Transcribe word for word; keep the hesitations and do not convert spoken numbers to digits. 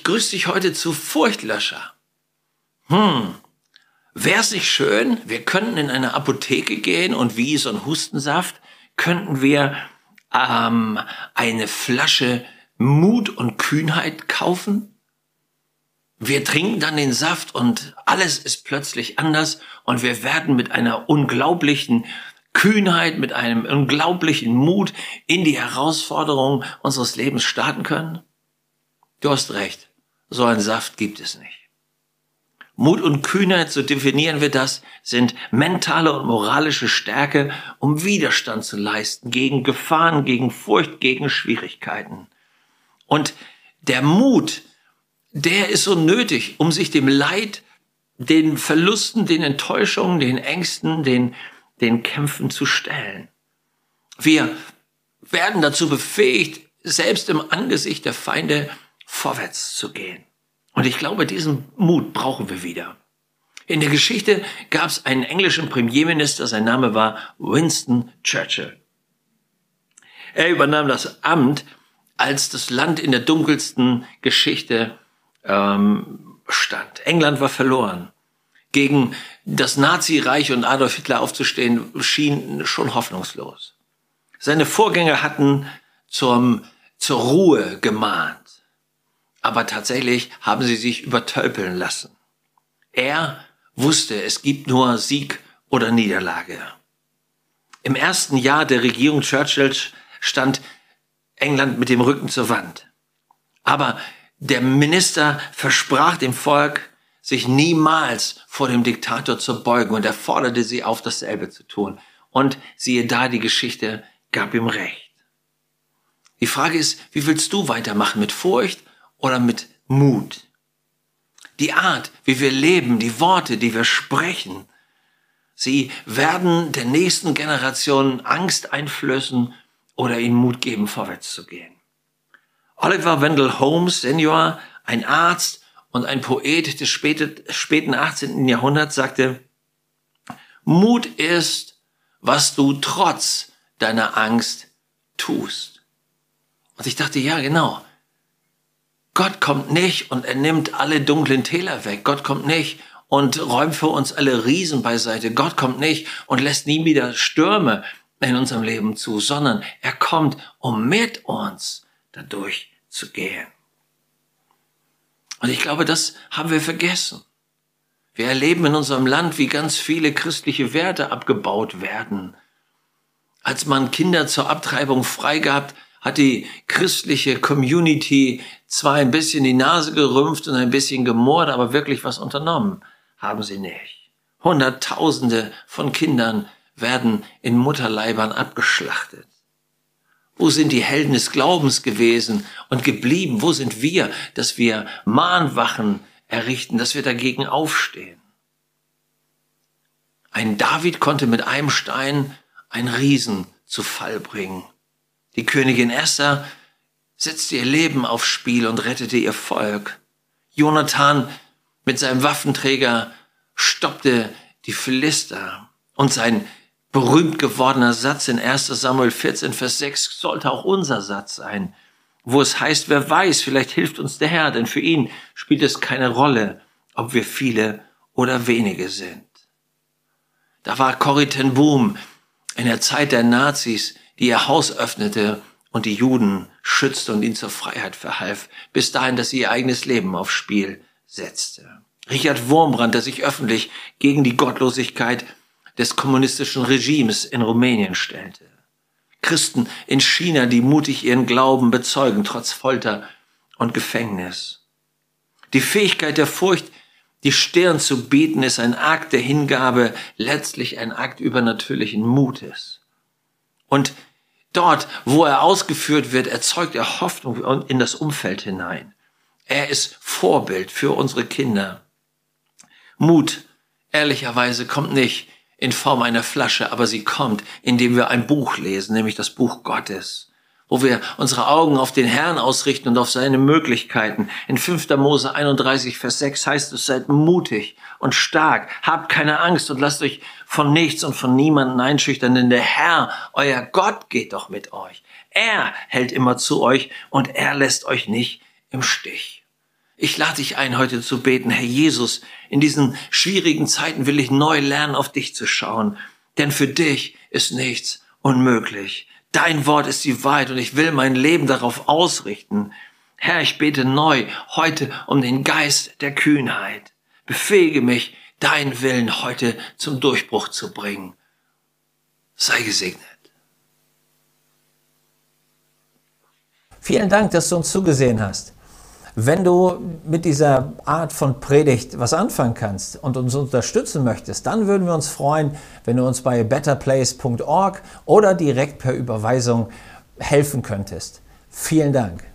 grüße dich heute zu Furchtlöscher. Hm, wäre es nicht schön, wir könnten in eine Apotheke gehen und wie so ein Hustensaft könnten wir ähm, eine Flasche Mut und Kühnheit kaufen? Wir trinken dann den Saft und alles ist plötzlich anders und wir werden mit einer unglaublichen Kühnheit, mit einem unglaublichen Mut in die Herausforderungen unseres Lebens starten können? Du hast recht, so einen Saft gibt es nicht. Mut und Kühnheit, so definieren wir das, sind mentale und moralische Stärke, um Widerstand zu leisten gegen Gefahren, gegen Furcht, gegen Schwierigkeiten. Und der Mut, der ist so nötig, um sich dem Leid, den Verlusten, den Enttäuschungen, den Ängsten, den, den Kämpfen zu stellen. Wir werden dazu befähigt, selbst im Angesicht der Feinde vorwärts zu gehen. Und ich glaube, diesen Mut brauchen wir wieder. In der Geschichte gab es einen englischen Premierminister, sein Name war Winston Churchill. Er übernahm das Amt, als das Land in der dunkelsten Geschichte ähm, stand. England war verloren. Gegen das Nazireich und Adolf Hitler aufzustehen, schien schon hoffnungslos. Seine Vorgänger hatten zum, zur Ruhe gemahnt. Aber tatsächlich haben sie sich übertölpeln lassen. Er wusste, es gibt nur Sieg oder Niederlage. Im ersten Jahr der Regierung Churchills stand England mit dem Rücken zur Wand. Aber der Minister versprach dem Volk, sich niemals vor dem Diktator zu beugen, und er forderte sie auf, dasselbe zu tun. Und siehe da, die Geschichte gab ihm recht. Die Frage ist, wie willst du weitermachen, mit Furcht oder mit Mut? Die Art, wie wir leben, die Worte, die wir sprechen, sie werden der nächsten Generation Angst einflößen oder ihnen Mut geben, vorwärts zu gehen. Oliver Wendell Holmes Senior, ein Arzt und ein Poet des späten achtzehnten Jahrhunderts, sagte, Mut ist, was du trotz deiner Angst tust. Und ich dachte, ja, genau. Gott kommt nicht und er nimmt alle dunklen Täler weg. Gott kommt nicht und räumt für uns alle Riesen beiseite. Gott kommt nicht und lässt nie wieder Stürme in unserem Leben zu, sondern er kommt, um mit uns dadurch zu gehen. Und ich glaube, das haben wir vergessen. Wir erleben in unserem Land, wie ganz viele christliche Werte abgebaut werden. Als man Kinder zur Abtreibung freigab, hat die christliche Community zwar ein bisschen die Nase gerümpft und ein bisschen gemurrt, aber wirklich was unternommen haben sie nicht. Hunderttausende von Kindern werden in Mutterleibern abgeschlachtet. Wo sind die Helden des Glaubens gewesen und geblieben? Wo sind wir, dass wir Mahnwachen errichten, dass wir dagegen aufstehen? Ein David konnte mit einem Stein einen Riesen zu Fall bringen. Die Königin Esther setzte ihr Leben aufs Spiel und rettete ihr Volk. Jonathan mit seinem Waffenträger stoppte die Philister. Und sein berühmt gewordener Satz in erster Samuel vierzehn, Vers sechs sollte auch unser Satz sein, wo es heißt, wer weiß, vielleicht hilft uns der Herr, denn für ihn spielt es keine Rolle, ob wir viele oder wenige sind. Da war Corrie ten Boom in der Zeit der Nazis, die ihr Haus öffnete und die Juden schützte und ihnen zur Freiheit verhalf, bis dahin, dass sie ihr eigenes Leben aufs Spiel setzte. Richard Wurmbrand, der sich öffentlich gegen die Gottlosigkeit des kommunistischen Regimes in Rumänien stellte. Christen in China, die mutig ihren Glauben bezeugen, trotz Folter und Gefängnis. Die Fähigkeit der Furcht, die Stirn zu bieten, ist ein Akt der Hingabe, letztlich ein Akt übernatürlichen Mutes. Und dort, wo er ausgeführt wird, erzeugt er Hoffnung in das Umfeld hinein. Er ist Vorbild für unsere Kinder. Mut, ehrlicherweise, kommt nicht in Form einer Flasche, aber sie kommt, indem wir ein Buch lesen, nämlich das Buch Gottes, wo wir unsere Augen auf den Herrn ausrichten und auf seine Möglichkeiten. In fünfter Mose einunddreißig, Vers sechs heißt es, seid mutig und stark, habt keine Angst und lasst euch von nichts und von niemandem einschüchtern, denn der Herr, euer Gott, geht doch mit euch. Er hält immer zu euch und er lässt euch nicht im Stich. Ich lade dich ein, heute zu beten. Herr Jesus, in diesen schwierigen Zeiten will ich neu lernen, auf dich zu schauen. Denn für dich ist nichts unmöglich. Dein Wort ist die Wahrheit und ich will mein Leben darauf ausrichten. Herr, ich bete neu heute um den Geist der Kühnheit. Befähige mich, deinen Willen heute zum Durchbruch zu bringen. Sei gesegnet. Vielen Dank, dass du uns zugesehen hast. Wenn du mit dieser Art von Predigt was anfangen kannst und uns unterstützen möchtest, dann würden wir uns freuen, wenn du uns bei better place punkt org oder direkt per Überweisung helfen könntest. Vielen Dank.